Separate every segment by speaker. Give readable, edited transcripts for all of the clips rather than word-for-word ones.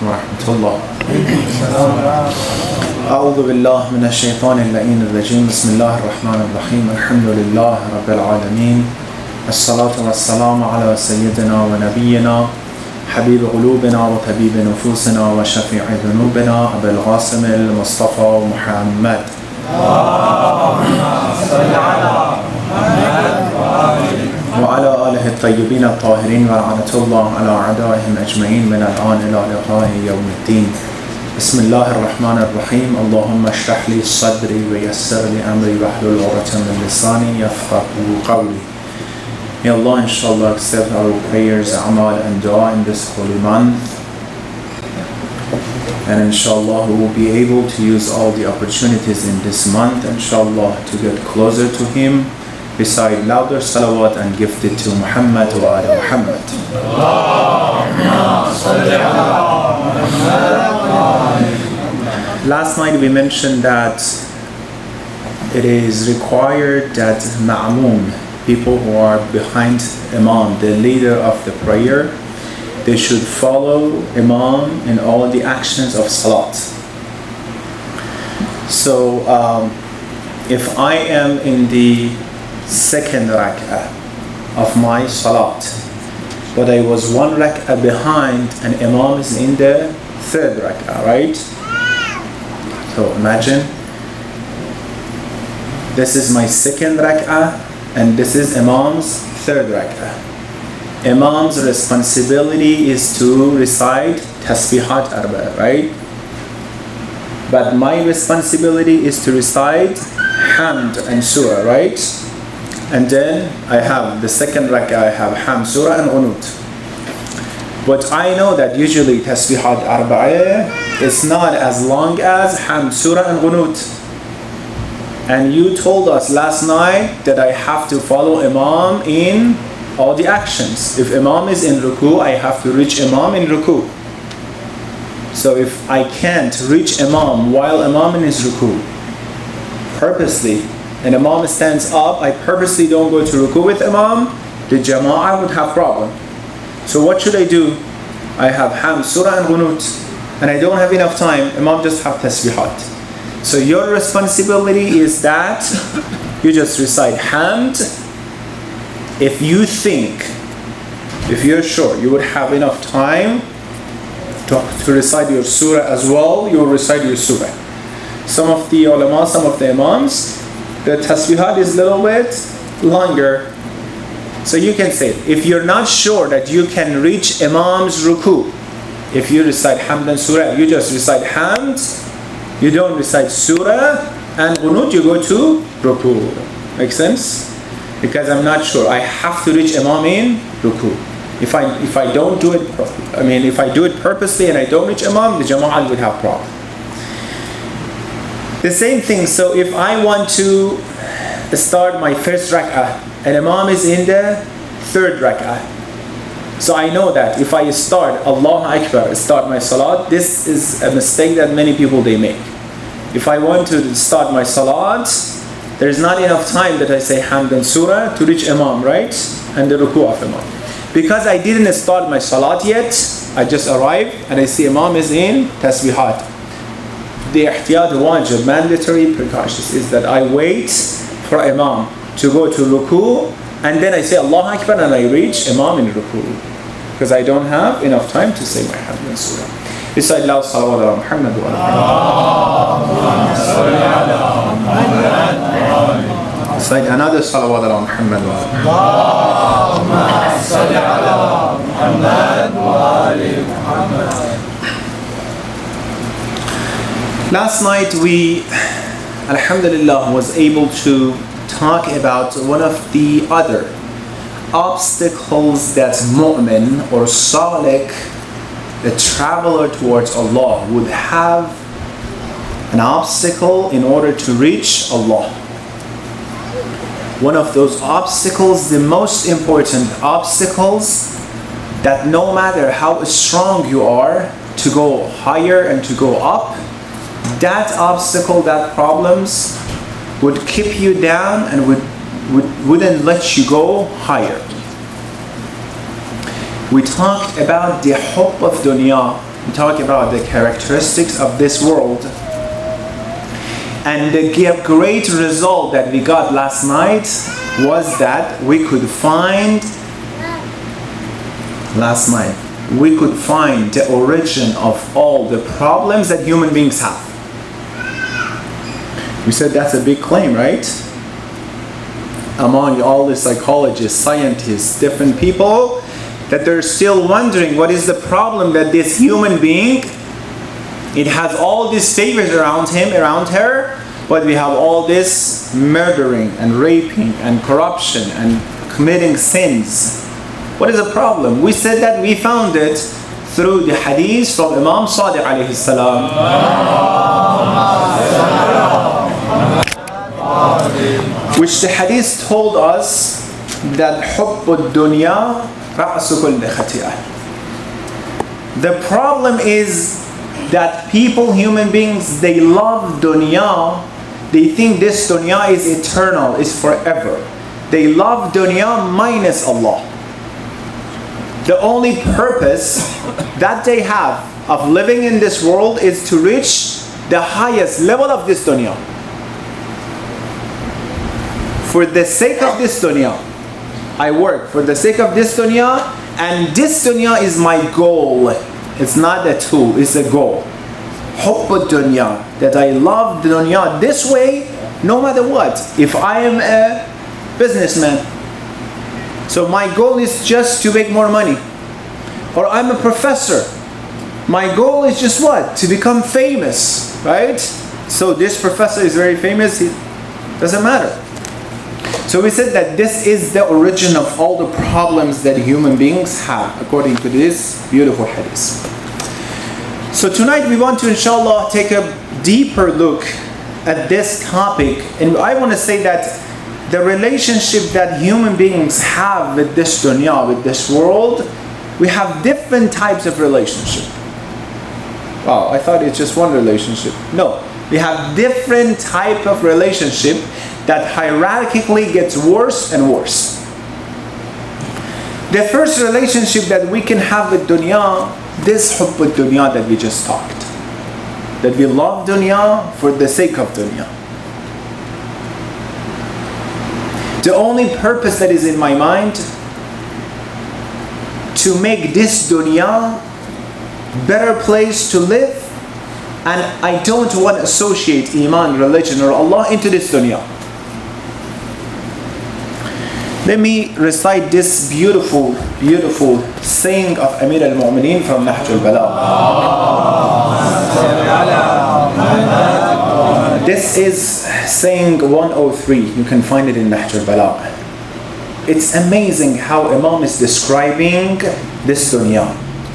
Speaker 1: عليكم ورحمة الله. أعوذ بالله من الشيطان اللعين الرجيم. بسم الله الرحمن الرحيم. الحمد لله رب العالمين. الصلاة والسلام على سيدنا ونبينا حبيب قلوبنا وطبيب نفوسنا وشفيع ذنوبنا أبي القاسم المصطفى محمد. وعلى آله الطيبين الطاهرين ولعنة الله على أعدائهم أجمعين من الآن إلى لقاء يوم الدين. بسم الله الرحمن الرحيم. اللهم اشرح لي صدري ويسر لي أمري واحلل عقدة من لساني يفقهوا قولي. May Allah inshallah accept our prayers, amal and dua in this holy month. And inshallah we will be able to use all the opportunities in this month inshallah to get closer to Him, recite louder salawat and gift it to Muhammad wa ala Muhammad. Last night we mentioned that it is required that ma'moom, people who are behind Imam, the leader of the prayer, they should follow Imam in all the actions of Salat. So if I am in the second rak'ah of my Salat, but I was one rak'ah behind and Imam is in the third rak'ah, right? So imagine, this is my second rak'ah and this is Imam's third rak'ah. Imam's responsibility is to recite tasbihat arba, right? But my responsibility is to recite hamd and surah, right? And then I have the second rak'ah, I have hamd, surah and qunut. But I know that usually tasbihat arba'ah is not as long as hamd, surah and qunut. And you told us last night that I have to follow Imam in all the actions. If Imam is in ruku, I have to reach Imam in ruku. So if I can't reach Imam while Imam is ruku, purposely, and Imam stands up, I purposely don't go to ruku with Imam, the Jama'ah would have problem. So what should I do? I have hamd, surah and qunut, and I don't have enough time, Imam just have tasbihat. So your responsibility is that you just recite hamd. If you think, if you're sure you would have enough time to recite your surah as well, you will recite your surah. Some of the ulama, some of the imams, the tasbihat is a little bit longer. So you can say, if you're not sure that you can reach Imam's ruku, if you recite hamd and surah, you just recite hamd, you don't recite surah, and qunut you go to ruku. Make sense? Because I'm not sure, I have to reach Imam in ruku. If I don't do it, if I do it purposely and I don't reach Imam, the Jama'ah would have problem. The same thing, so if I want to start my first rak'ah and Imam is in the third rak'ah, so I know that if I start Allahu Akbar, start my salat, this is a mistake that many people they make. If I want to start my salat, there's not enough time that I say hamd and surah to reach Imam, right? And the ruku of Imam. Because I didn't start my salat yet, I just arrived and I see Imam is in tasbihat. The ihtiyat wajib, mandatory precautions, is that I wait for Imam to go to ruku and then I say Allahu Akbar and I reach Imam in ruku. Because I don't have enough time to say my hamd and surah. Recite loud salawat ala Muhammad wa ala Muhammad. Recite another salawat ala Muhammad wa ala Muhammad. Last night we, alhamdulillah, was able to talk about one of the other obstacles that mu'min or salik, the traveler towards Allah, would have an obstacle in order to reach Allah. One of those obstacles, the most important obstacles, that no matter how strong you are to go higher and to go up, that obstacle, that problems would keep you down and wouldn't let you go higher. We talked about the hubb of dunya, We talk about the characteristics of this world. And the great result that we got last night was that we could find the origin of all the problems that human beings have. We said that's a big claim, right? Among all the psychologists, scientists, different people, that they're still wondering what is the problem that this human being, it has all these favors around him, around her, but we have all this murdering and raping and corruption and committing sins. What is the problem? We said that we found it through the hadith from Imam Sadiq alayhi salam. Which the hadith told us that حُبُّ الدُّنْيَا رَأْسُ كُلِّ خَطِيئَةٍ. The problem is that people, human beings, they love dunya. They think this dunya is eternal, is forever. They love dunya minus Allah. The only purpose that they have of living in this world is to reach the highest level of this dunya. For the sake of this dunya, I work for the sake of this dunya, and this dunya is my goal. It's not a tool, it's a goal. Hubb dunya, that I love the dunya this way, no matter what. If I am a businessman, so my goal is just to make more money. Or I'm a professor, my goal is just what? To become famous, right? So this professor is very famous, it doesn't matter. So we said that this is the origin of all the problems that human beings have, according to this beautiful hadith. So tonight we want to, inshallah, take a deeper look at this topic. And I want to say that the relationship that human beings have with this dunya, with this world, we have different types of relationship. Wow, I thought it's just one relationship. No, we have different type of relationship that hierarchically gets worse and worse. The first relationship that we can have with dunya, this hubb dunya that we just talked. That we love dunya for the sake of dunya. The only purpose that is in my mind, to make this dunya better place to live, and I don't want to associate iman, religion or Allah into this dunya. Let me recite this beautiful, beautiful saying of Amir al-Mu'mineen from Nahj al-Balagh. This is saying 103. You can find it in Nahj al-Balagh. It's amazing how Imam is describing this dunya.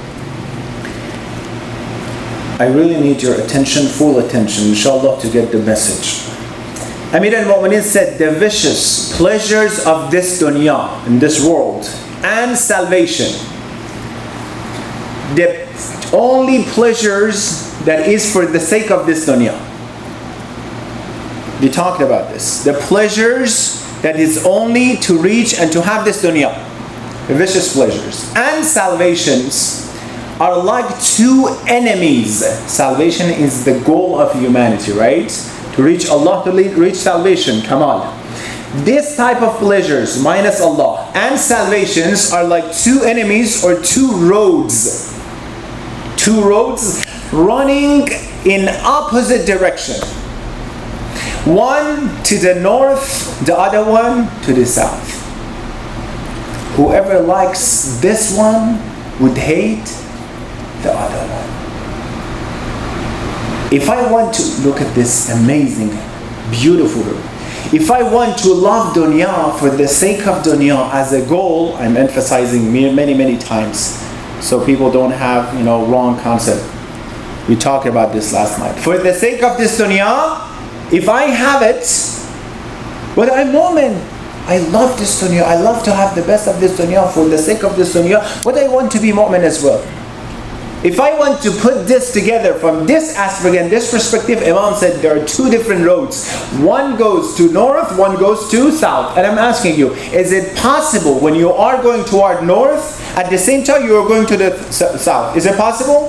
Speaker 1: I really need your attention, full attention, inshallah, to get the message. Amir al-Mu'mineen said, the vicious pleasures of this dunya, in this world, and salvation, the only pleasures that is for the sake of this dunya. We talked about this. The pleasures that is only to reach and to have this dunya, the vicious pleasures, and salvations are like two enemies. Salvation is the goal of humanity, right? To reach Allah, to reach salvation, kamal. This type of pleasures, minus Allah, and salvations are like two enemies or two roads. Two roads running in opposite direction. One to the north, the other one to the south. Whoever likes this one would hate the other one. If I want to look at this amazing, beautiful, if I want to love dunya for the sake of dunya as a goal, I'm emphasizing many times, so people don't have wrong concept. We talked about this last night. For the sake of this dunya, if I have it, but I'm mu'min, I love this dunya, I love to have the best of this dunya for the sake of this dunya, but I want to be mu'min as well. If I want to put this together from this aspect and this perspective, Imam said there are two different roads. One goes to north, one goes to south. And I'm asking you, is it possible when you are going toward north, at the same time you are going to the south? Is it possible?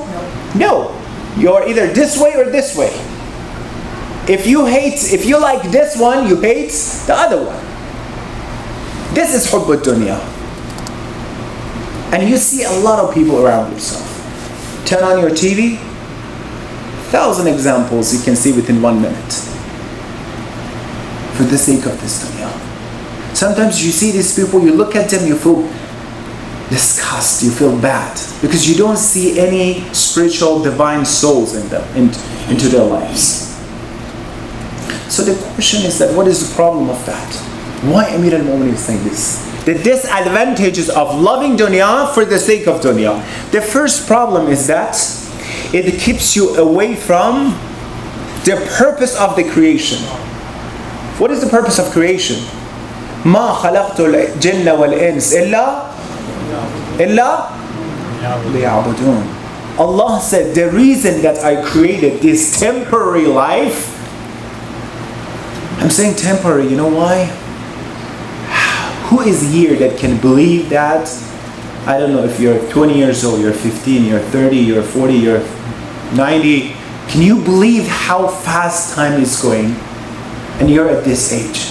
Speaker 1: No, you're either this way or this way. If you like this one, you hate the other one. This is hubb al-dunya. And you see a lot of people around yourself. Turn on your TV, 1,000 examples you can see within 1 minute. For the sake of this dunya. Sometimes you see these people, you look at them, you feel disgust, you feel bad. Because you don't see any spiritual divine souls in them, into their lives. So the question is that what is the problem of that? Why Amir al-Mu'minin is saying this? The disadvantages of loving dunya for the sake of dunya. The first problem is that it keeps you away from the purpose of the creation. What is the purpose of creation? مَا خَلَقْتُ الْجِنَّ وَالْإِنسِ إِلَّا لِيَعْبُدُونَ. Allah said, the reason that I created this temporary life, I'm saying temporary, you know why? Who is here that can believe that? I don't know if you're 20 years old, you're 15, you're 30, you're 40, you're 90. Can you believe how fast time is going? And you're at this age.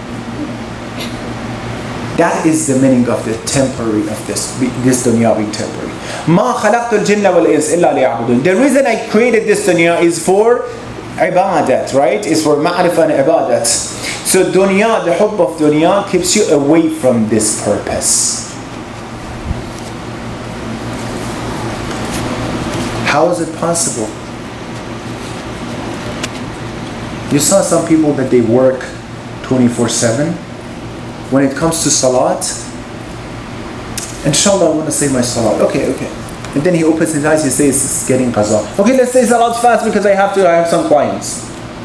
Speaker 1: That is the meaning of the temporary of this dunya being temporary. مَا خَلَقْتُ الْجِنَّ وَالْإِنسِ إِلَّا لِيَعْبُدُونَ. The reason I created this dunya is for ibadat, right? It's for ma'rifah and ibadat. So dunya, the hubb of dunya keeps you away from this purpose. How is it possible? You saw some people that they work 24/7. When it comes to salat, inshallah I want to say my salat. Okay. And then he opens his eyes, he says it's getting qaza. Okay, let's say salat fast because I have some clients.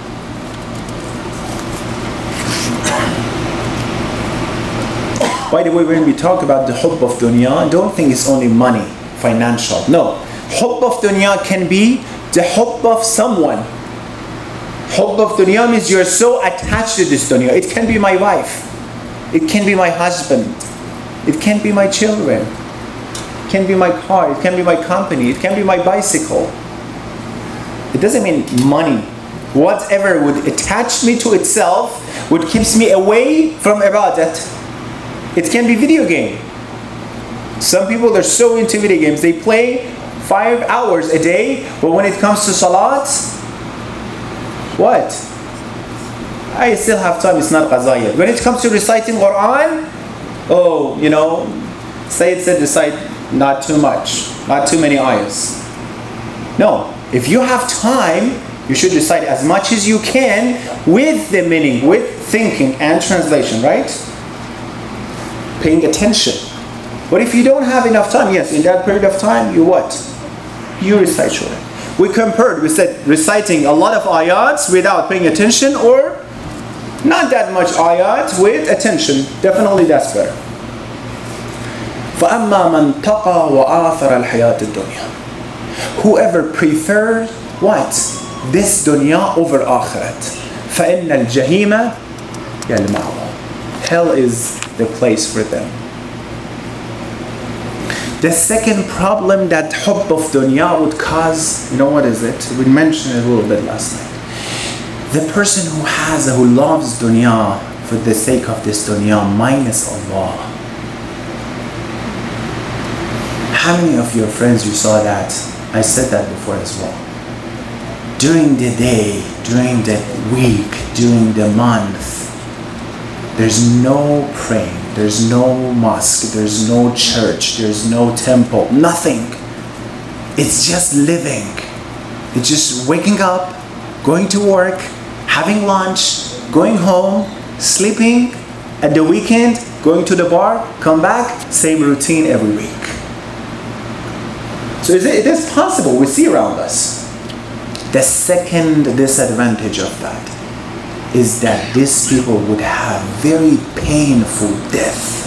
Speaker 1: By the way, when we talk about the hubb of dunya, don't think it's only money, financial. No. Hubb of dunya can be the hubb of someone. Hubb of dunya means you're so attached to this dunya. It can be my wife. It can be my husband. It can be my children. It can be my car. It can be my company. It can be my bicycle. It doesn't mean money. Whatever would attach me to itself, would keeps me away from ibadat. It can be video game. Some people are so into video games. They play 5 hours a day, but when it comes to salat, what? I still have time, it's not qaza yet. When it comes to reciting Quran, Sayyid said recite not too much, not too many ayahs. No, if you have time, you should recite as much as you can with the meaning, with thinking and translation, right? Paying attention. But if you don't have enough time, yes, in that period of time, you what? You recite short. We compared, we said reciting a lot of ayats without paying attention, or not that much ayat with attention. Definitely that's better. فَأَمَّا مَنْ تَقَى وَآثَرَ الْحَيَاةِ الدُّنْيَا. Whoever prefers what? This dunya over akhirat. فَإِنَّ الْجَحِيمَ يَلْمَعُهُ. Hell is the place for them. The second problem that hubb of dunya would cause, you know what is it? We mentioned it a little bit last night. The person who loves dunya for the sake of this dunya minus Allah. How many of your friends you saw that? I said that before as well. During the day, during the week, during the month, there's no praying, there's no mosque, there's no church, there's no temple, nothing. It's just living. It's just waking up, going to work, having lunch, going home, sleeping, at the weekend, going to the bar, come back, same routine every week. So it is possible, we see around us. The second disadvantage of that is that these people would have very painful death.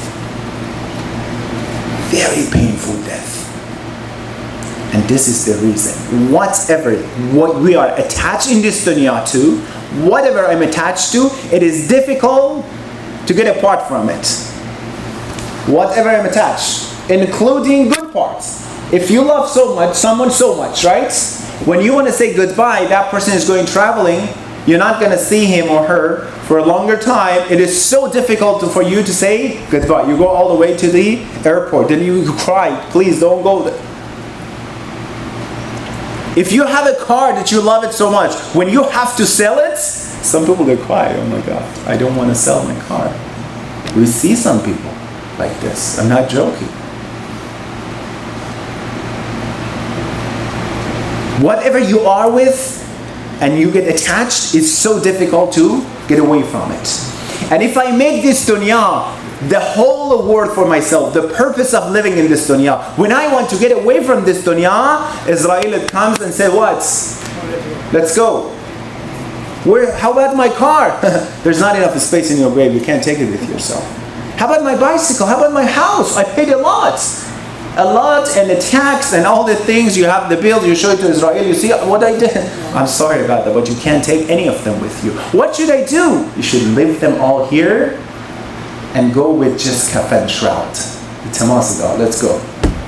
Speaker 1: Very painful death. And this is the reason. What we are attached in this dunya to, whatever I'm attached to, it is difficult to get apart from it. Whatever I'm attached, including good parts. If you love someone so much, right? When you want to say goodbye, that person is going traveling, you're not going to see him or her for a longer time. It is so difficult for you to say goodbye. You go all the way to the airport, then you cry, please don't go there. If you have a car that you love it so much, when you have to sell it, some people they cry, oh my God, I don't want to sell my car. We see some people like this. I'm not joking. Whatever you are with and you get attached, it's so difficult to get away from it. And if I make this dunya the whole world for myself, the purpose of living in this dunya, when I want to get away from this dunya, Israel comes and says, what? Let's go. How about my car? There's not enough space in your grave. You can't take it with yourself. How about my bicycle? How about my house? I paid a lot, and the tax and all the things. You have the bills. You show it to Israel. You see what I did. I'm sorry about that, but you can't take any of them with you. What should I do? You should leave them all here and go with just kafan shroud. Let's go.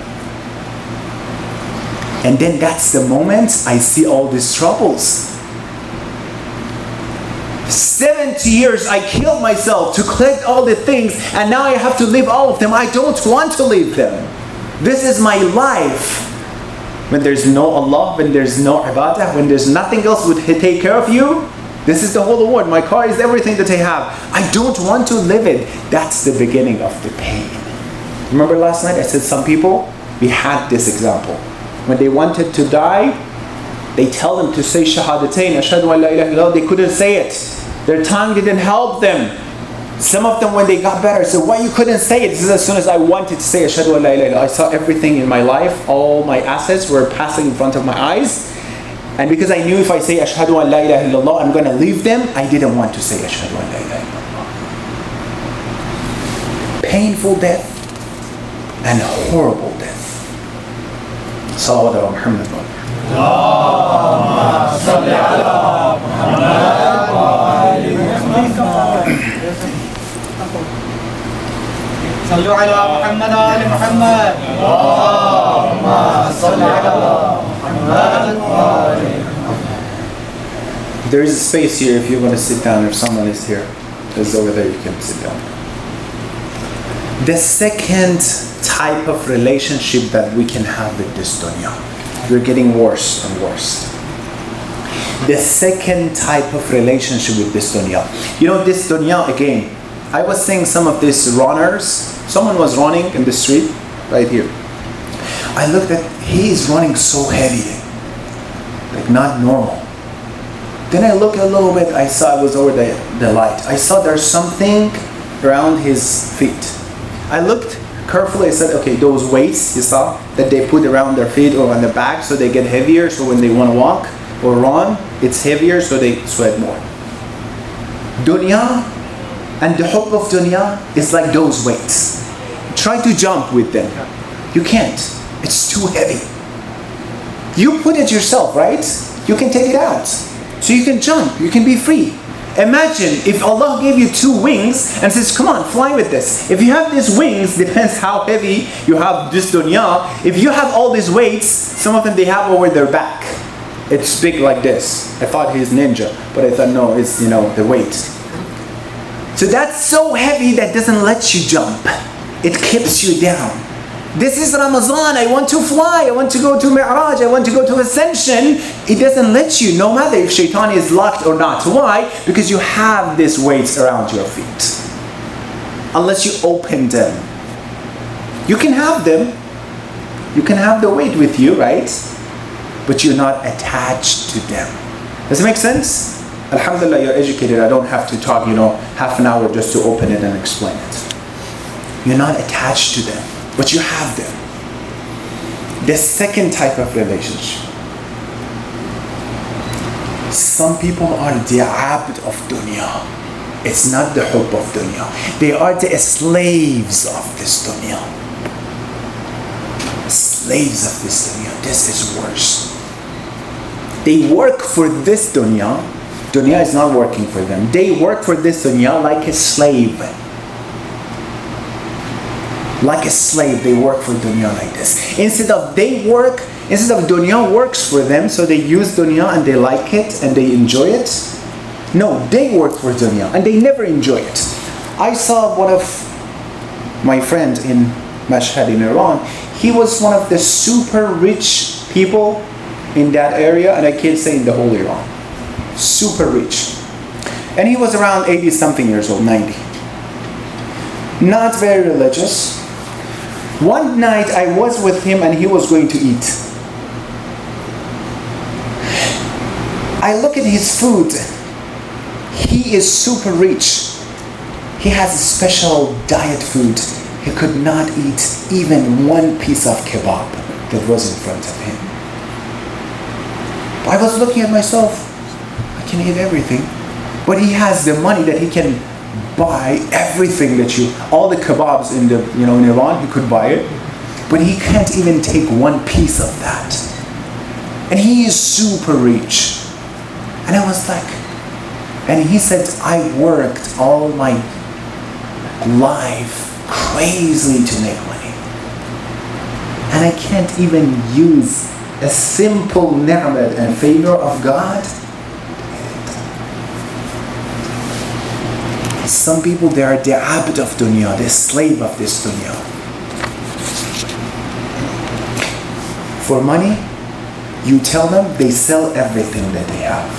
Speaker 1: And then that's the moment I see all these troubles. 70 years I killed myself to collect all the things, and now I have to leave all of them. I don't want to leave them. This is my life. When there's no Allah, when there's no ibadah, when there's nothing else would take care of you, this is the whole world. My car is everything that I have. I don't want to live it. That's the beginning of the pain. Remember last night I said some people, we had this example. When they wanted to die, they tell them to say shahadatain, ashhadu an la ilaha illallah. They couldn't say it. Their tongue didn't help them. Some of them, when they got better, said, why you couldn't say it? This is as soon as I wanted to say ashhadu an la ilaha illallah. I saw everything in my life, all my assets were passing in front of my eyes. And because I knew if I say ashhadu an la ilaha illallah, I'm going to leave them, I didn't want to say ashhadu an la ilaha illallah. Painful death and horrible death. Salawat ala Muhammad. Allahumma salli ala Muhammad wa ali Muhammad.
Speaker 2: صلوا على محمد وآل محمد. اللهم صل على محمد وآل محمد.
Speaker 1: There is a space here if you want to sit down. If someone is here, there's over there. You can sit down. The second type of relationship that we can have with this dunya, we're getting worse and worse. The second type of relationship with this dunya. You know, this dunya again. I was seeing some of these runners. Someone was running in the street right here. I looked at, he is running so heavy, like not normal. Then I looked a little bit, I saw it was over the light. I saw there's something around his feet. I looked carefully, I said, okay, those weights you saw that they put around their feet or on their back so they get heavier, so when they want to walk or run, it's heavier so they sweat more. Dunya and the hope of dunya is like those weights. Try to jump with them. You can't. It's too heavy. You put it yourself, right? You can take it out. So you can jump. You can be free. Imagine if Allah gave you two wings and says, come on, fly with this. If you have these wings, depends how heavy you have this dunya. If you have all these weights, some of them they have over their back. It's big like this. I thought he's ninja, but I thought no, it's the weight. So that's so heavy that doesn't let you jump. It keeps you down. This is Ramadan, I want to fly, I want to go to Mi'raj, I want to go to Ascension. It doesn't let you, no matter if shaitan is locked or not. Why? Because you have these weights around your feet. Unless you open them. You can have them. You can have the weight with you, right? But you're not attached to them. Does it make sense? Alhamdulillah, you're educated. I don't have to talk, half an hour just to open it and explain it. You're not attached to them, but you have them. The second type of relationship. Some people are the abd of dunya. It's not the hope of dunya. They are the slaves of this dunya. Slaves of this dunya. This is worse. They work for this dunya. Dunya is not working for them. They work for this dunya like a slave. Like a slave, they work for dunya like this. Instead of dunya works for them, so they use dunya and they like it and they enjoy it. No, they work for dunya and they never enjoy it. I saw one of my friends in Mashhad in Iran. He was one of the super rich people in that area, and I can't say in the whole Iran. Super rich. And he was around 80 something years old, 90. Not very religious. One night I was with him and he was going to eat. I look at his food. He is super rich. He has a special diet food. He could not eat even one piece of kebab that was in front of him. I was looking at myself. I can eat everything. But he has the money that he can buy everything all the kebabs in Iran, he could buy it, but he can't even take one piece of that. And he is super rich. And I was like, and he said, I worked all my life crazily to make money. And I can't even use a simple ni'mat and favor of God. Some people, they are the abd of dunya, the slave of this dunya. For money, you tell them, they sell everything that they have.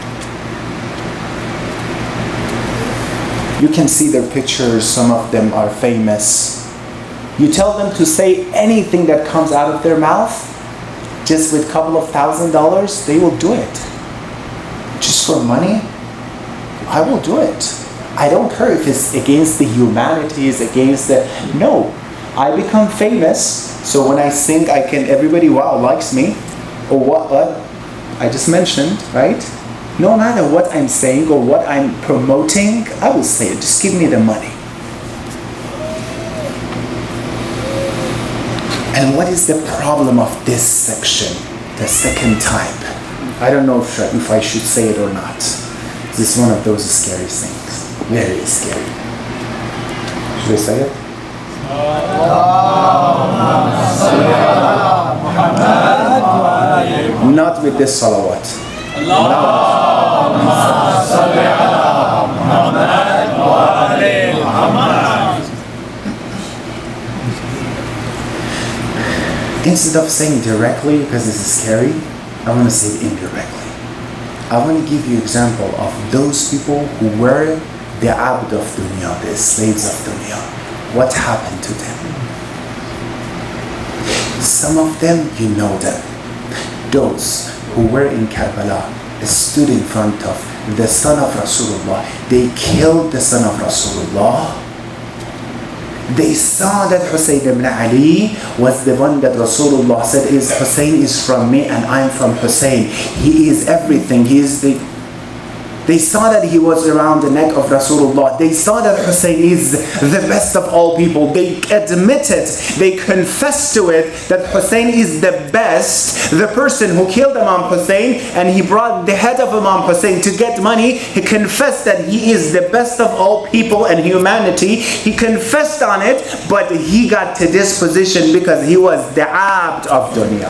Speaker 1: You can see their pictures, some of them are famous. You tell them to say anything that comes out of their mouth, just with a couple of $1,000s, they will do it. Just for money, I will do it. I don't care if it's against the humanities, no. I become famous, so when I sing, everybody, wow, likes me. Or what I just mentioned, right? No matter what I'm saying or what I'm promoting, I will say it. Just give me the money. And what is the problem of this section, the second type? I don't know if I should say it or not. This is one of those scary things. Very scary. Should I say it? Not with this salawat. Instead of saying directly, because this is scary, I want to say it indirectly. I want to give you an example of those people who were the abd of dunya, the slaves of dunya. What happened to them? Some of them, you know them. Those who were in Karbala, stood in front of the son of Rasulullah. They killed the son of Rasulullah. They saw that Hussein ibn Ali was the one that Rasulullah said Hussein is from me and I'm from Hussein. He is everything. They saw that he was around the neck of Rasulullah. They saw that Hussein is the best of all people. They admitted, they confessed to it that Hussein is the best. The person who killed Imam Hussein and he brought the head of Imam Hussein to get money, he confessed that he is the best of all people and humanity. He confessed on it, but he got to this position because he was the abd of dunya.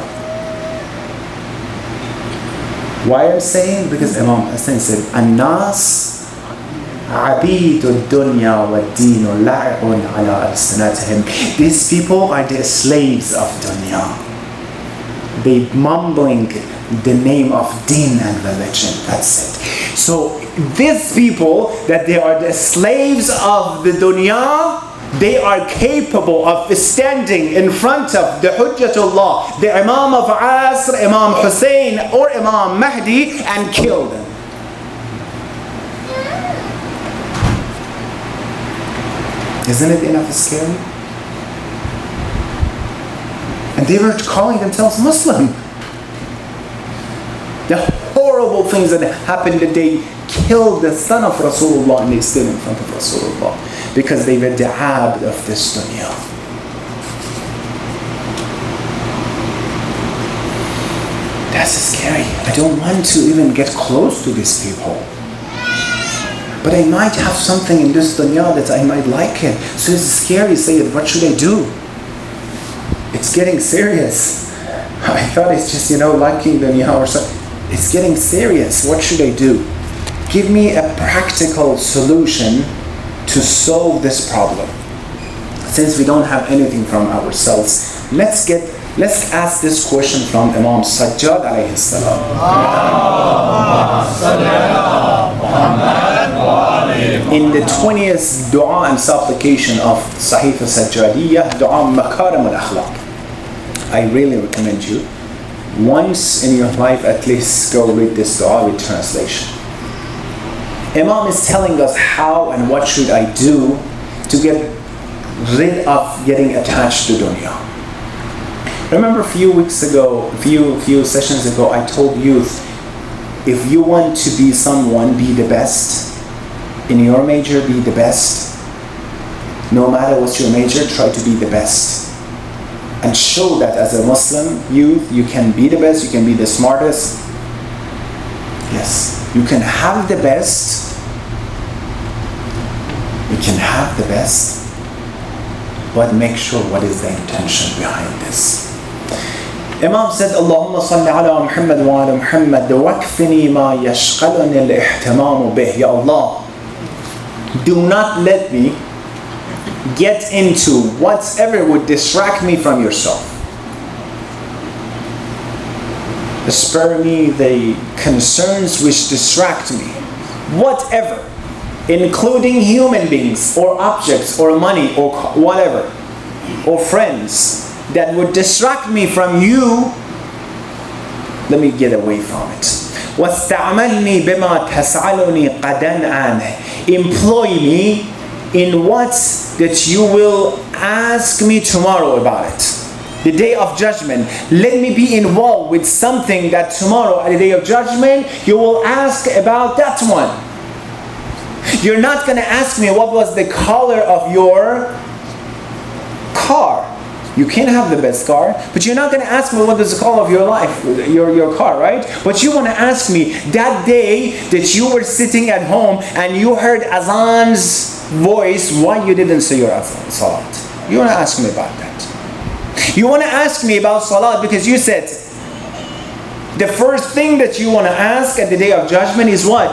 Speaker 1: Why I'm saying? Because Imam Hussein said, An-nas abidu dunya wa dinu la'ibun ala alsanatihim. These people are the slaves of dunya. They mumbling the name of deen and religion. That's it. So these people, that they are the slaves of the dunya, they are capable of standing in front of the Hujjatullah, the Imam of Asr, Imam Hussein or Imam Mahdi, and kill them. Isn't it enough scary? And they were calling themselves Muslim. The horrible things that happened, that they killed the son of Rasulullah and they stood in front of Rasulullah because they were the abd of this dunya. That's scary. I don't want to even get close to these people. but I might have something in this dunya that I might like it. So it's scary, Sayyid, what should I do? It's getting serious. I thought it's just, liking dunya or something. It's getting serious. What should I do? Give me a practical solution to solve this problem. Since we don't have anything from ourselves, let's ask this question from Imam Sajjad alayhi salam. In the 20th dua and supplication of Sahifa Sajjadiyah, dua Makarim al-Akhlaq. I really recommend you, once in your life at least, go read this dua with translation. Imam is telling us how and what should I do to get rid of getting attached to dunya. Remember a few sessions ago, I told youth, if you want to be someone, be the best. In your major, be the best. No matter what's your major, try to be the best. And show that as a Muslim youth, you can be the best, you can be the smartest. Yes, you can have the best. You can have the best. But make sure what is the intention behind this. Imam said, Allahumma salli ala Muhammad wa ala Muhammad wakfini ma yashqalani al-ihtimamu bih. Ya Allah, do not let me get into whatever would distract me from yourself. Spare me the concerns which distract me. Whatever. Including human beings or objects or money or whatever, or friends that would distract me from you, let me get away from it. وَاسْتَعْمَلْنِي بِمَا تَسْأَلُنِي قَدًا عَنْهِ. Employ me in what that you will ask me tomorrow about it. The day of judgment, let me be involved with something that tomorrow at the day of judgment you will ask about that one. You're not going to ask me what was the color of your car. You can have the best car, but you're not going to ask me what is the color of your life, your car, right? But you want to ask me that day that you were sitting at home and you heard Azan's voice, why you didn't say your Azan, Salat. You want to ask me about that. You want to ask me about Salat because you said the first thing that you want to ask at the day of judgment is what?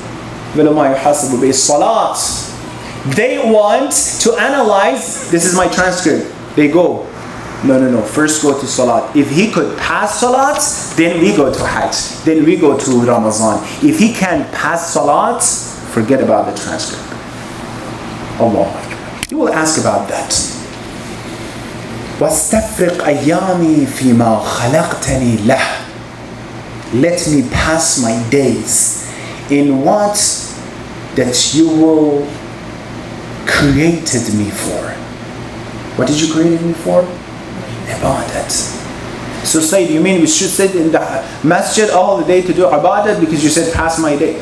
Speaker 1: Salat. They want to analyze, this is my transcript. They go, no, first go to Salat. If he could pass Salat, then we go to Hajj. Then we go to Ramadan. If he can't pass Salat, forget about the transcript. Allahu Akbar. You will ask about that. وَاسْتَفْرِقْ أَيَّامِي فِي مَا خَلَقْتَنِي لَهُ. Let me pass my days in what that you will created me for. What did you create me for? Ibadat. So say, do you mean we should sit in the masjid all the day to do ibadat because you said pass my day?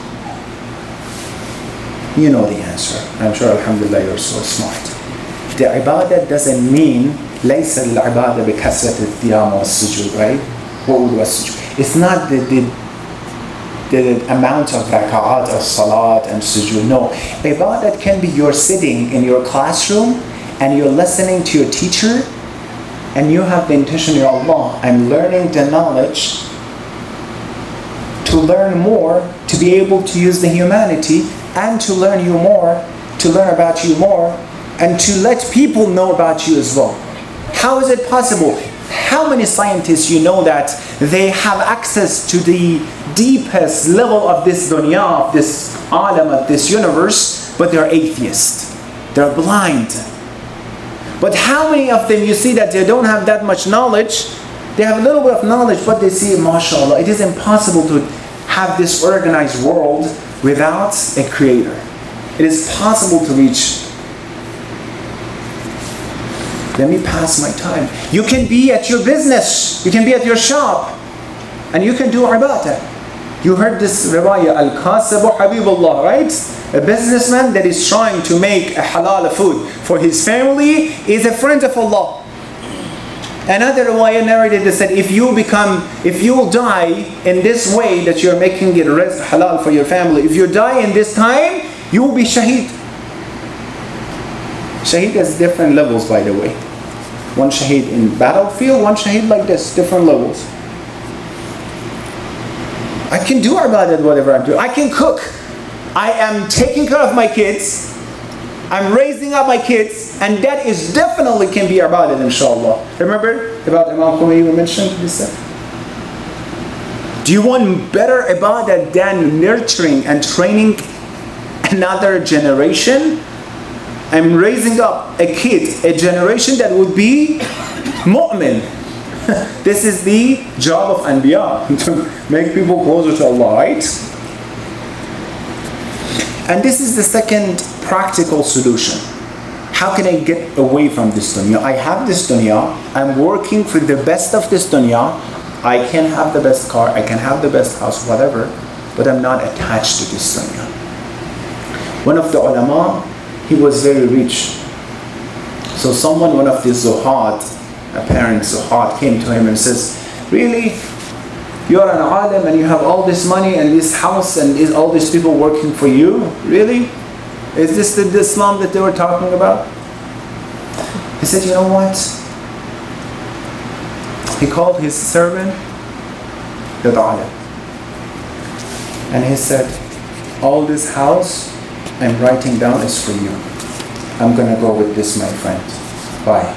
Speaker 1: You know the answer. I'm sure, alhamdulillah, you're so smart. The ibadat doesn't mean ليس العبادة بكثرة القيام والسجود, right? What would was sujood? It's not the amount of raka'at of salat and sujood. No. Ibadat can be you're sitting in your classroom and you're listening to your teacher and you have the intention, Ya Allah, I'm learning the knowledge to learn more, to be able to use the humanity and to learn you more, to learn about you more, and to let people know about you as well. How is it possible? How many scientists you know that they have access to the deepest level of this dunya, of this alam, of this universe, but they're atheists. They're blind. But how many of them you see that they don't have that much knowledge? They have a little bit of knowledge, but they see, mashallah, it is impossible to have this organized world without a creator. It is possible to reach. Let me pass my time. You can be at your business. You can be at your shop. And you can do ibadah. You heard this riwayah, Al-Qasabu Habibullah, right? A businessman that is trying to make a halal food for his family is a friend of Allah. Another riwayah narrated that said, if you will die in this way that you're making it rizq halal for your family, if you die in this time, you will be shaheed. Shaheed has different levels, by the way. One shaheed in battlefield, one shaheed like this, different levels. I can do ibadat, whatever I'm doing. I can cook. I am taking care of my kids. I'm raising up my kids, and that is definitely can be ibadat, inshallah. Remember about Imam Khomeini we mentioned this? Do you want better ibadat than nurturing and training another generation? I'm raising up a kid, a generation that would be mu'min. This is the job of Anbiya, to make people closer to Allah, right? And this is the second practical solution. How can I get away from this dunya? I have this dunya, I'm working for the best of this dunya, I can have the best car, I can have the best house, whatever, but I'm not attached to this dunya. One of the ulama, he was very rich. So one of the zuhad, apparent zuhad, came to him and says, really? You're an alim and you have all this money and this house and all these people working for you? Really? Is this the Islam that they were talking about? He said, you know what? He called his servant, the alim. And he said, all this house I'm writing down is for you. I'm going to go with this, my friend. Bye.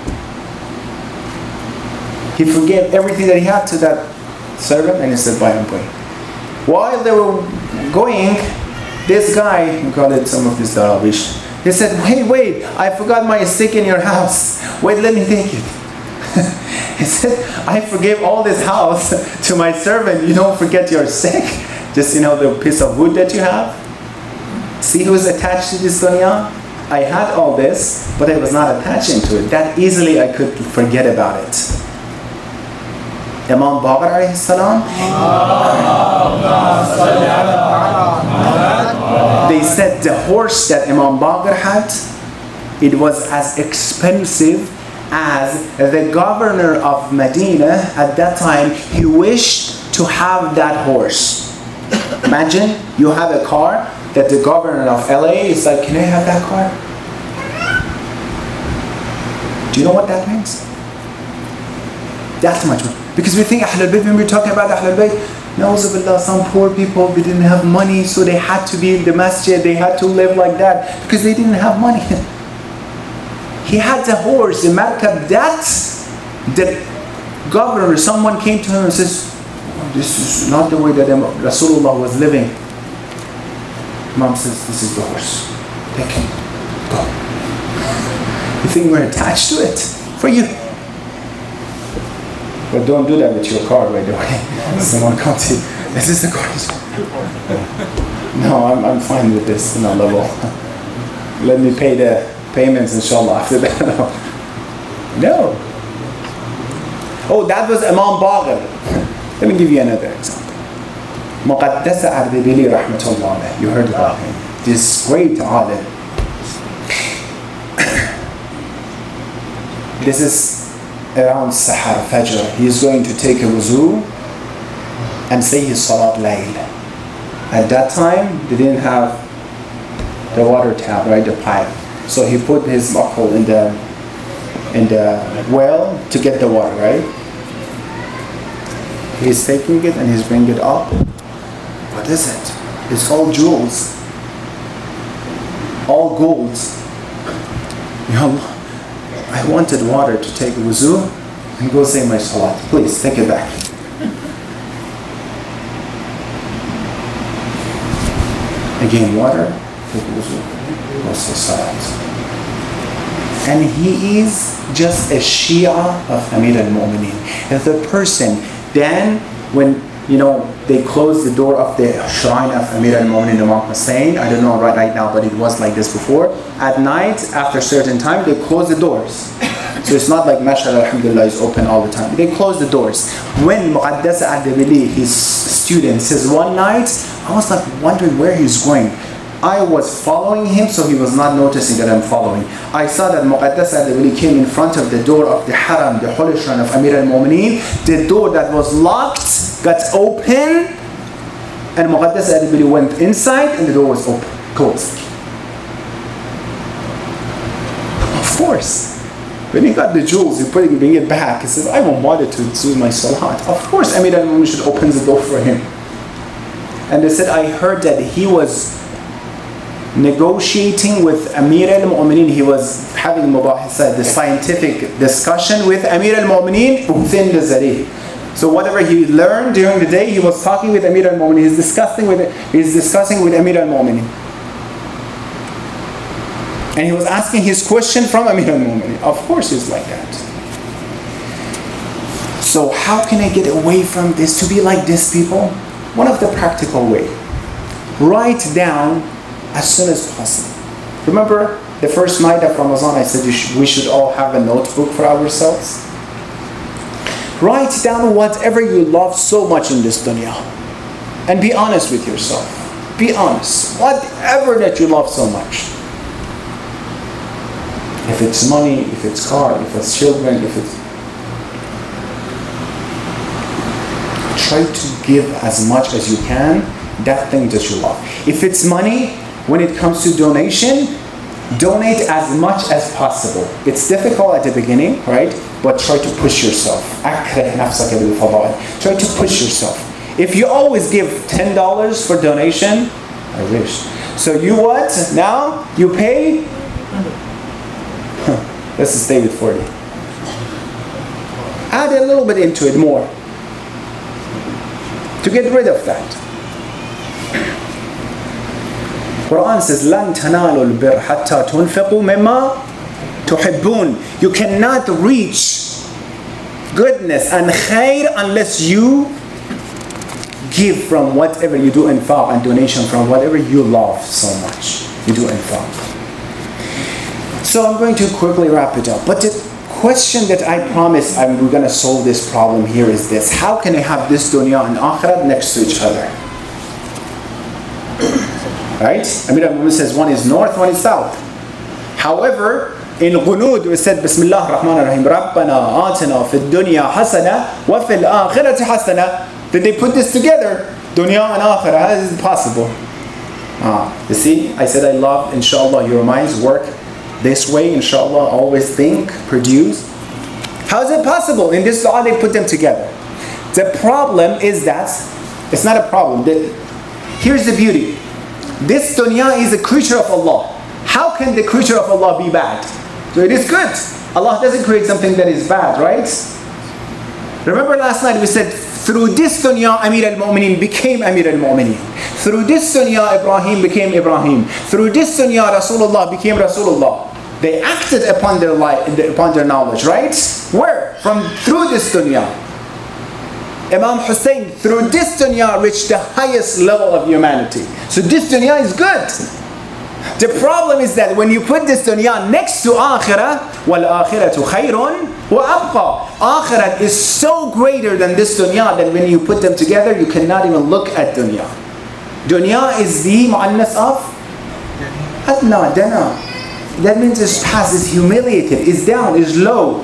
Speaker 1: He forgave everything that he had to that servant and he said, bye, I'm going. While they were going, this guy, we call it some of this darawish, he said, wait, I forgot my stick in your house. Wait, let me take it. He said, I forgave all this house to my servant. You don't forget your stick. Just, the piece of wood that you have. See who's attached to this dunya? I had all this, but I was not attaching to it. That easily I could forget about it. Imam Baqir alayhi salam. They said the horse that Imam Baqir had, it was as expensive as the governor of Medina at that time. He wished to have that horse. Imagine you have a car that the governor of LA is like, can I have that car? Do you know what that means? That much money. Because we think Ahlul Bayt, when we're talking about Ahlul Bayt, Na'uzubillah, some poor people, they didn't have money, so they had to be in the masjid, they had to live like that, because they didn't have money. He had the horse, the markab, that the governor, someone came to him and says, this is not the way that Rasulullah was living. Mom says, this is the horse. Take him. Go. You think we're attached to it? For you. But don't do that with your car, by the way. Someone comes to you, is this the car? No, I'm fine with this level. Let me pay the payments, inshallah, after that. No. Oh, that was Imam Baqir. Let me give you another example. Muqaddasa Ardebili rahmatullah alayh. You heard about him. This great alim. This is around Sahar Fajr. He is going to take a wuzu and say his Salat Layl. At that time, they didn't have the water tap, right, the pipe. So he put his makhl in the well to get the water, right? He's taking it and he's bringing it up. What is it? It's all jewels. All golds. Ya Allah, I wanted water to take wuzu and go say my salat. Please, take it back. Again, water, take wuzu, go say salat. And he is just a Shia of Amir al-Mu'mineen. If the person, then when they closed the door of the shrine of Amir al-Mu'mineen Imam Hussein, I don't know right now, but it was like this before. At night, after a certain time, they close the doors. So it's not like mashallah, alhamdulillah, is open all the time. They close the doors. When Muqaddasa Ardebili, his student, says one night, I was like wondering where he's going. I was following him, so he was not noticing that I'm following. I saw that Muqaddas when he came in front of the door of the Haram, the Holy Shrine of Amir al-Mu'mineen, the door that was locked got open, and Muqaddas went inside, and the door was open, closed. Of course. When he got the jewels, he bring it back. He says, I won't bother to do my salat. Of course, Amir al-Mu'mineen should open the door for him. And they said, I heard that he was negotiating with Amir al-Mu'mineen. He was having the scientific discussion with Amir al-Mu'mineen within the Zarih. So whatever he learned during the day, he was talking with Amir al-Mu'mineen. He's discussing with Amir al-Mu'mineen. And he was asking his question from Amir al-Mu'mineen. Of course he's like that. So how can I get away from this, to be like this, people? One of the practical way. Write down as soon as possible. Remember the first night of Ramadan, I said we should all have a notebook for ourselves. Write down whatever you love so much in this dunya. And be honest with yourself. Be honest. Whatever that you love so much. If it's money, if it's car, if it's children, if it's... Try to give as much as you can that thing that you love. If it's money, when it comes to donation, donate as much as possible. It's difficult at the beginning, right? But try to push yourself. Try to push yourself. If you always give $10 for donation, I wish. So you what? Now you pay. Let's stay with 40. Add a little bit into it more to get rid of that. Quran says, لَن تَنَالُوا الْبِرَّ حَتَّى تُنْفِقُوا مِمَّا تُحِبُّونَ. You cannot reach goodness and khair unless you give from whatever you do infaq, and donation from whatever you love so much. You do infaq. So I'm going to quickly wrap it up. But the question that I promise we're going to solve this problem here is this. How can I have this dunya and akhirah next to each other? Right? Amir al-Mu'mineen says one is north, one is south. However, in Qunud we said Bismillah ar-Rahman ar-Rahim, Rabbana atina fid dunya hasana wa fil akhirati hasana. Did they put this together? Dunya and akhirah. How is it possible? You see, I said I love, inshallah, your minds work this way, inshallah, always think, produce. How is it possible? In this dua they put them together. The problem is that, it's not a problem. Here's the beauty. This dunya is a creature of Allah. How can the creature of Allah be bad? So it is good. Allah doesn't create something that is bad, right? Remember last night we said, through this dunya Amir al-Mu'mineen became Amir al-Mu'mineen. Through this dunya Ibrahim became Ibrahim. Through this dunya Rasulullah became Rasulullah. They acted upon their knowledge, right? Where? Through this dunya. Imam Hussein, through this dunya, reached the highest level of humanity. So this dunya is good. The problem is that when you put this dunya next to akhirah, وَالْآخِرَةُ خَيْرٌ وَأَبْقَى. Akhirah is so greater than this dunya that when you put them together, you cannot even look at dunya. Dunya is the mu'annas of adna, dana. That means it's past, it's humiliated, it's down, it's low.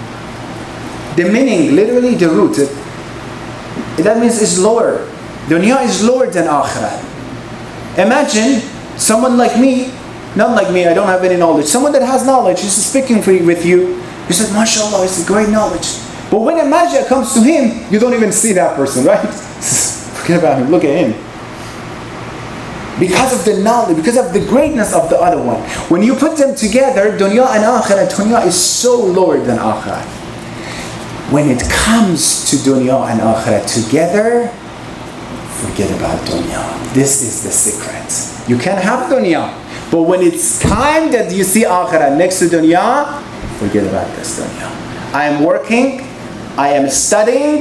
Speaker 1: The meaning, literally the root, that means it's lower. Dunya is lower than akhirah. Imagine someone like me, not like me, I don't have any knowledge. Someone that has knowledge is speaking with you. You said, mashallah, it's a great knowledge. But when a majah comes to him, you don't even see that person, right? Forget about him, look at him. Because of the knowledge, because of the greatness of the other one. When you put them together, dunya and akhirah, dunya is so lower than akhirah. When it comes to dunya and akhirah together, forget about dunya. This is the secret. You can have dunya, but when it's time that you see akhirah next to dunya, forget about this dunya. I am working, I am studying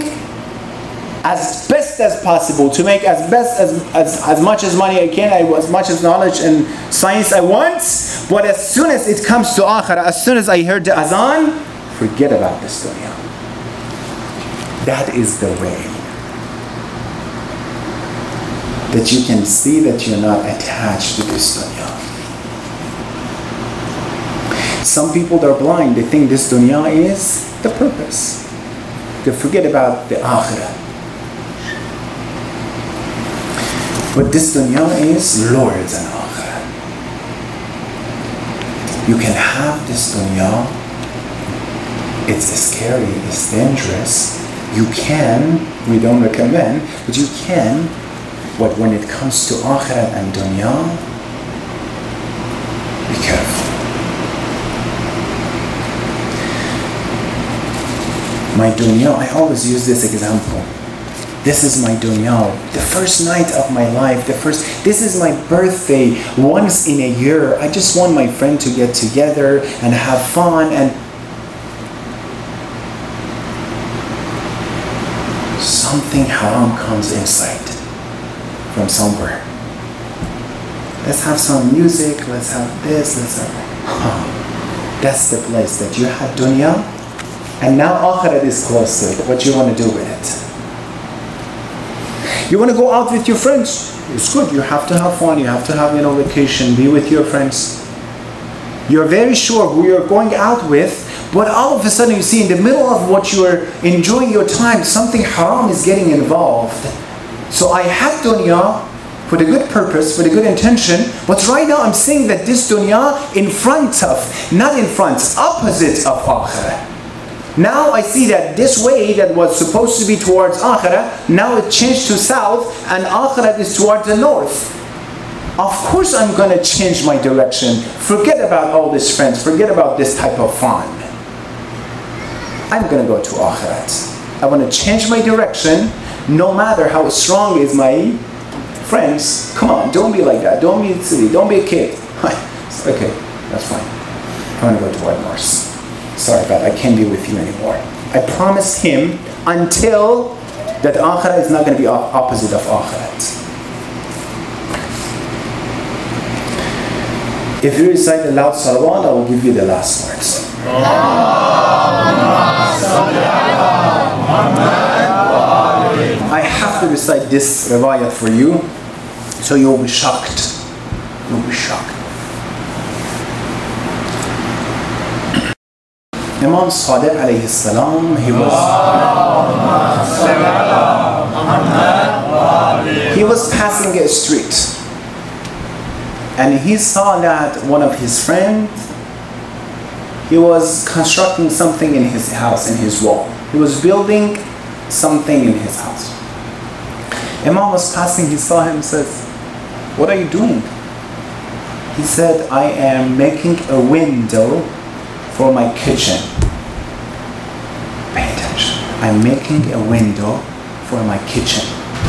Speaker 1: as best as possible to make as much as money I can, as much as knowledge and science I want. But as soon as it comes to akhirah, as soon as I heard the azan, forget about this dunya. That is the way. that you can see that you're not attached to this dunya. Some people that are blind, they think this dunya is the purpose. They forget about the akhirah. But this dunya is lower than akhirah. You can have this dunya. It's scary, it's dangerous. You can, we don't recommend, but you can. But when it comes to akhirah and dunya, be careful. My dunya, I always use this example. This is my dunya. The first night of my life, this is my birthday once in a year. I just want my friend to get together and have fun, and something haram comes inside from somewhere. Let's have some music, let's have this, let's have... That's the place that you had dunya, and now akhirah is close to it. What you want to do with it? You want to go out with your friends? It's good. You have to have fun. You have to have, vacation. Be with your friends. You're very sure who you're going out with, but all of a sudden you see in the middle of what you are enjoying your time, something haram is getting involved. So I had dunya for the good purpose, for the good intention, but right now I'm saying that this dunya in front of, not in front, opposite of akhirah. Now I see that this way that was supposed to be towards akhirah, now it changed to south, and akhirah is towards the north. Of course I'm going to change my direction. Forget about all these friends. Forget about this type of fun. I'm going to go to akhirat. I want to change my direction, no matter how strong is my friends. Come on, don't be like that. Don't be silly. Don't be a kid. Okay, that's fine. I want to go to White Mars. Sorry, but I can't be with you anymore. I promised him until that akhirah is not going to be opposite of akhirat. If you recite the loud salawat, I will give you the last words. I have to recite this riwayah for you, so you will be shocked. You will be shocked. Imam Sadiq alayhi salam, he was passing a street, and he saw that one of his friends, he was constructing something in his house, in his wall. He was building something in his house. Imam was passing, he saw him and says, "What are you doing?" He said, "I am making a window for my kitchen." Pay attention. I'm making a window for my kitchen.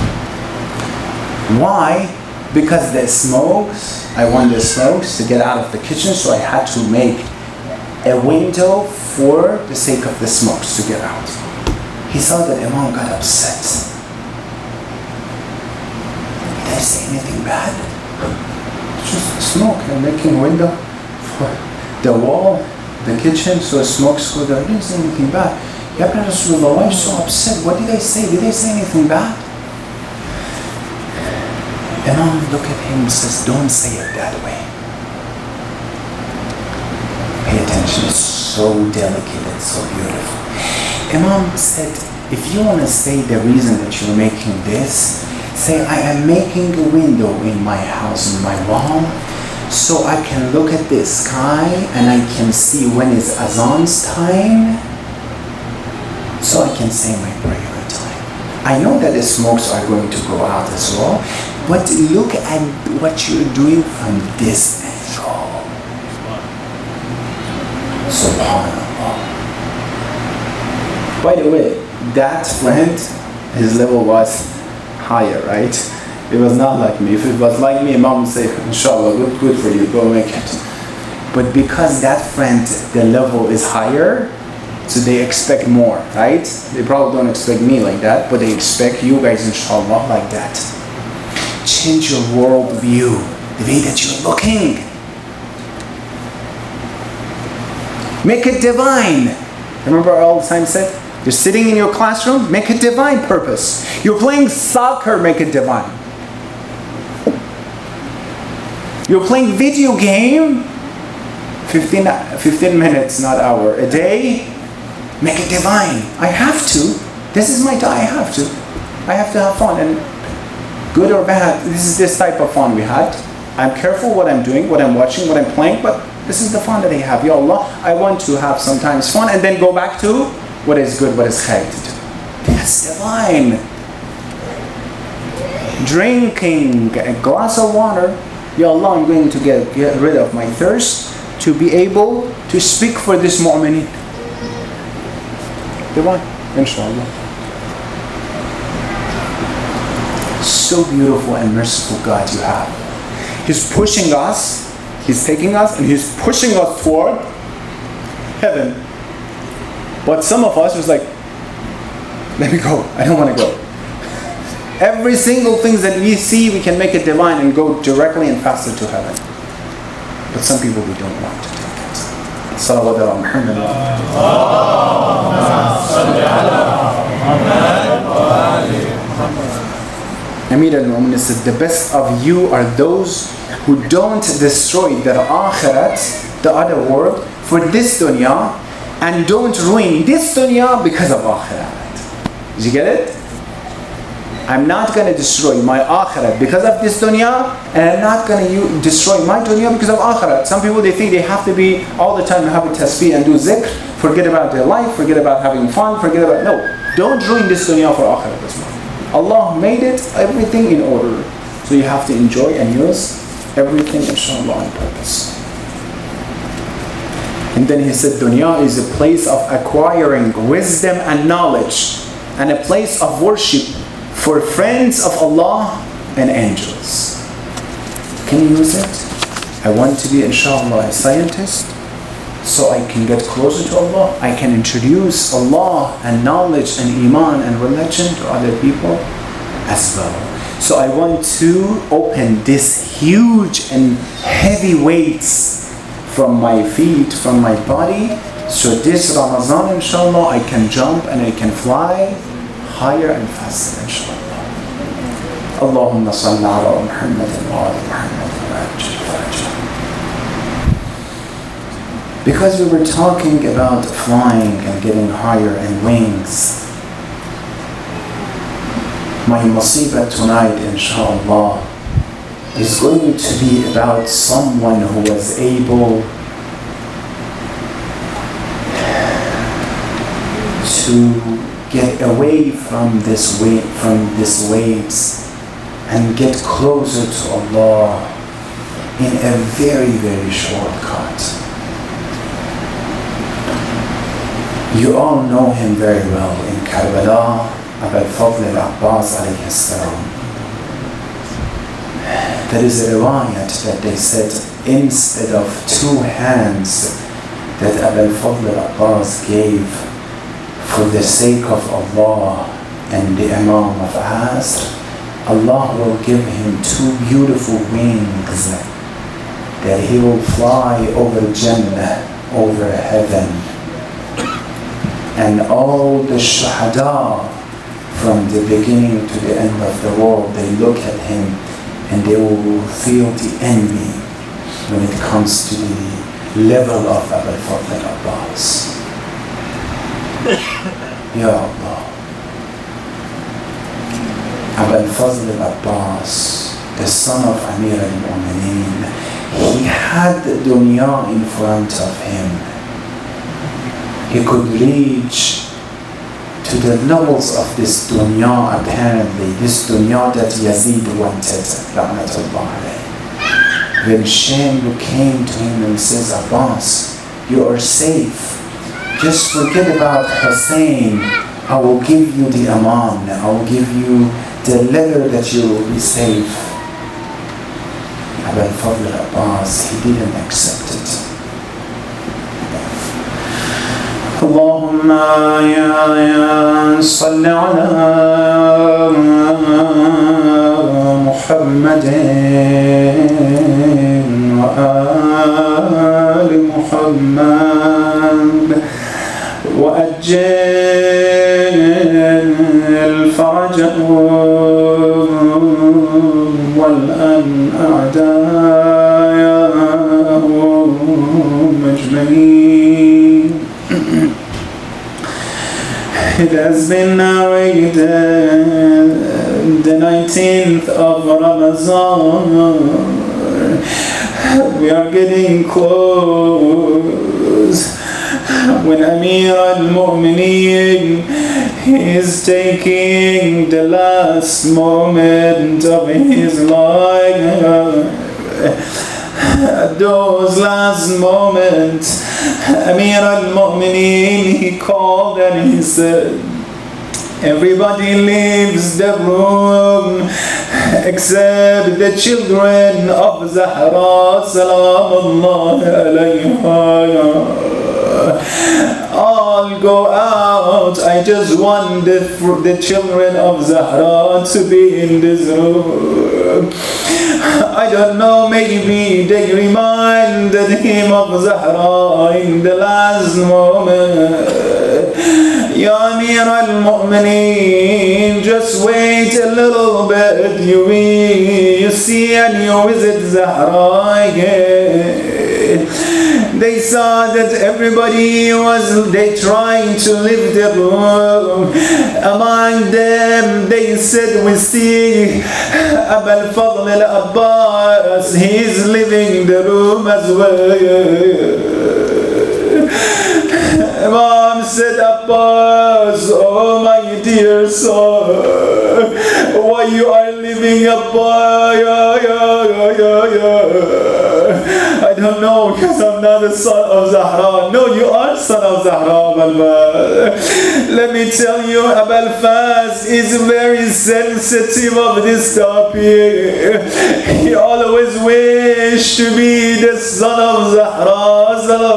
Speaker 1: Why? Because the smokes, I want the smokes to get out of the kitchen, so I had to make a window for the sake of the smokes to get out. He saw that Imam got upset. Did I say anything bad? Just smoke. I'm making a window for the wall, the kitchen, so smokes go there. I didn't say anything bad. Ya Rasulullah, why are you so upset? What did I say? Did I say anything bad? Imam looked at him and says, "Don't say it that way." Pay attention, it's so delicate, it's so beautiful. Imam said, if you want to say the reason that you're making this, say, "I am making a window in my house, in my wall, so I can look at the sky and I can see when is Azan's time, so I can say my prayer on time. I know that the smokes are going to go out as well, but look at what you're doing from this angle." Subhanallah. By the way, that friend, his level was higher, right? It was not like me. If it was like me, Imam would say, "Inshallah, good for you, go make it." But because that friend, the level is higher, so they expect more, right? They probably don't expect me like that, but they expect you guys, inshallah, like that. Change your world view, the way that you're looking. Make it divine. Remember all the time said, you're sitting in your classroom, make it divine purpose. You're playing soccer, make it divine. You're playing video game, 15 minutes, not hour, a day, make it divine. I have to. This is my time, I have to. I have to have fun, and good or bad, this is this type of fun we had. I'm careful what I'm doing, what I'm watching, what I'm playing, but this is the fun that I have. Ya Allah, I want to have sometimes fun and then go back to what is good, what is khair to do. That's divine. Drinking a glass of water, Ya Allah, I'm going to get rid of my thirst to be able to speak for this mu'mineen. Divine, inshallah. So beautiful and merciful God you have. He's pushing us, He's taking us, and He's pushing us toward heaven. But some of us was like, let me go, I don't want to go. Every single thing that we see, we can make it divine and go directly and faster to heaven. But some people, we don't want to take it. Salawat ala Muhammad. Amir al-Mu'minin said, the best of you are those who don't destroy their akhirat, the other world, for this dunya, and don't ruin this dunya because of akhirat. Did you get it? I'm not going to destroy my akhirat because of this dunya, and I'm not going to destroy my dunya because of akhirat. Some people, they think they have to be all the time having tasbih and do zikr, forget about their life, forget about having fun, forget about... No, don't ruin this dunya for akhirat as well. Allah made it, everything in order. So you have to enjoy and use everything, inshallah, on purpose. And then he said, dunya is a place of acquiring wisdom and knowledge, and a place of worship for friends of Allah and angels. Can you use it? I want to be, inshallah, a scientist, so I can get closer to Allah. I can introduce Allah and knowledge and iman and religion to other people as well. So I want to open this huge and heavy weights from my feet, from my body. So this Ramadan, inshallah, I can jump and I can fly higher and faster, inshallah. Allahumma salli ala Muhammad wa ala Muhammad wa ajil. Because we were talking about flying and getting higher and wings, my musibah tonight, inshallah, is going to be about someone who was able to get away from this waves and get closer to Allah in a very, very short cut. You all know him very well in Karbala, Abu al-Fadl al-Abbas alayhi salam. There is a riwayat that they said instead of 2 hands that Abu al-Fadl al-Abbas gave for the sake of Allah and the Imam of Asr, Allah will give him 2 beautiful wings that he will fly over Jannah, over heaven. And all the shuhada from the beginning to the end of the world, they look at him and they will feel the envy when it comes to the level of Abu al-Fadl al-Abbas. Ya Allah. Abu al-Fadl al-Abbas, the son of Amir al-Mu'mineen, he had the dunya in front of him. He could reach to the levels of this dunya, apparently, this dunya that Yazid wanted, rahmatullah alayh. When Shamlu came to him and says, Abbas, you are safe. Just forget about Hussein. I will give you the aman. I will give you the letter that you will be safe. Abu al-Fadl al-Abbas, he didn't accept it. Allahumma ya salli ala Muhammadin wa ali Muhammad wa ajil farajahum wal an a'da It has been narrated the 19th of Ramadan. We are getting close when Amir al-Mu'mineen is taking the last moment of his life. Those last moments, Amir al-Mu'mineen, he called and he said, everybody leaves the room except the children of Zahra, Salamullah alayha. All go out. I just want the children of Zahra to be in this room. I don't know, maybe they reminded him of Zahra in the last moment. Ya Amir al-Mu'mineen, just wait a little bit. You see and you visit Zahra again. They saw that everybody they trying to leave the room. Among them, they said, we see Abu al-Fadl al-Abbas, he's leaving the room as well. Imam said, Abbas, oh my dear son, why you are leaving Abbas? I don't know, because I'm not a son of Zahra. No, you are son of Zahra, Balba. Let me tell you, Abul Faz is very sensitive of this topic. He always wished to be the son of Zahra.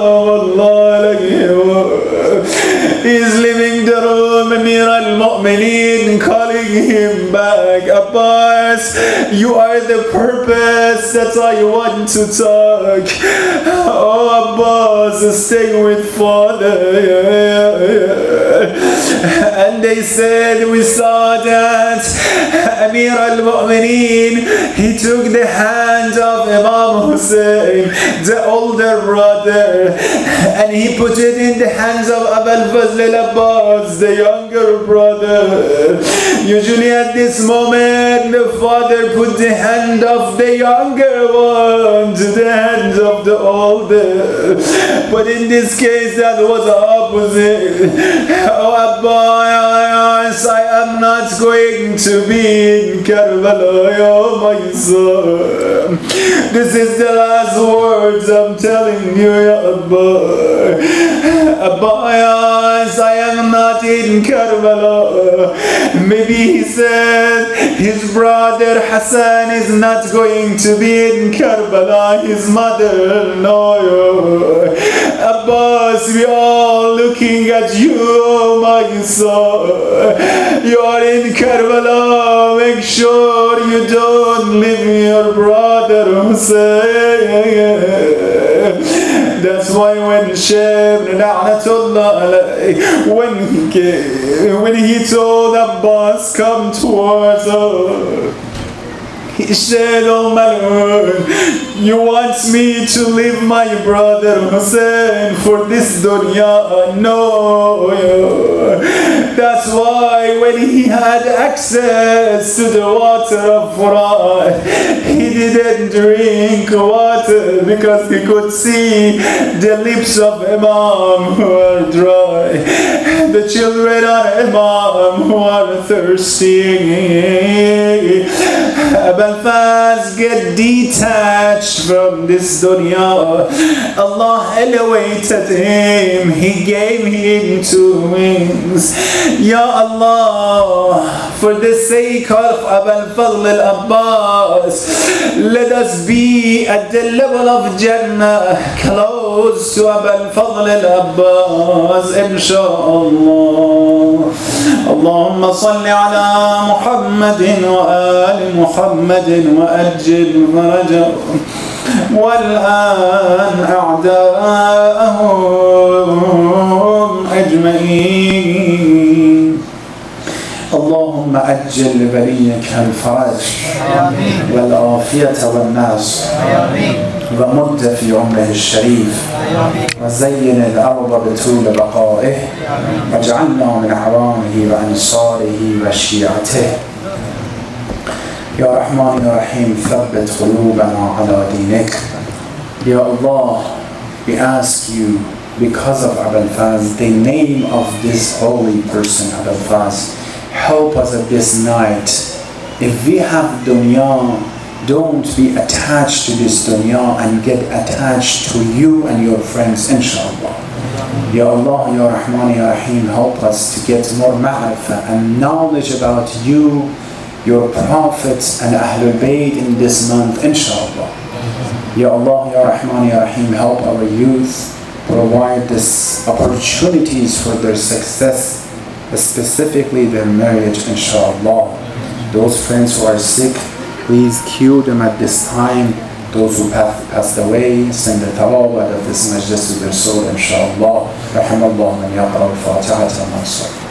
Speaker 1: He's leaving the room, Amir al-Mu'mineen calling him back. Abbas, you are the purpose that I want to talk. Oh Abbas, stay with father. And they said, we saw that Amir al-Mu'mineen, he took the hand of Imam Hussein, the older brother, and he put it in the hands of Abu al-Fazl al-Abbas, the younger brother. Usually at this moment, the father put the hand of the younger one to the hands of the older. But in this case, that was the opposite. Oh Abbas, I am not going to be in Karbala, oh my son. This is the last words I'm telling you, Ya Abbas. Abbas, I am not in Karbala. Maybe he said his brother Hassan is not going to be in Karbala, his mother, no. Abbas, we are looking at you, oh my son. You are in Karbala, make sure you don't leave your brother Hussein. That's why when Shaykh La'natullah, when he told Abbas, come towards us, he said, oh my Lord, you want me to leave my brother Hussein for this dunya? No. That's why when he had access to the water of Furat, he didn't drink water because he could see the lips of Imam who are dry, the children of Imam who are thirsty. Abul Faz get detached from this dunya. Allah elevated him. He gave him 2 wings. Ya Allah, for the sake of Abul Fadl al-Abbas, let us be at the level of Jannah, close to Abul Fadl al-Abbas, inshaAllah. Allahumma salli ala Muhammadin wa ali Muhammadin wa ajil farajahum والآن أعداءهم أجمعين. اللهم اللهم أجل لوليك الفرج والعافية والنصر ومد في عمره الشريف وزين الأرض بطول بقائه واجعلنا من أعوانه وأنصاره وشيعته يا رحمن يا رحيم ثبت قلوبنا على دينك. Ya Allah, we ask you, because of Abul Faz, the name of this holy person, Abul Faz, help us at this night. If we have dunya, don't be attached to this dunya and get attached to you and your friends, inshallah. Ya Allah, Ya Rahman, Ya Rahim, help us to get more ma'rifah and knowledge about you, your prophets and Ahlul Bayt in this month, inshallah. Ya Allah, Ya Rahman, Ya Rahim, help our youth, provide this opportunities for their success, specifically their marriage, inshallah. Those friends who are sick, please cure them at this time. Those who passed away, send the tawabah of this majlis to their soul, inshallah. Rahimallah man yaqra al-Fatihah.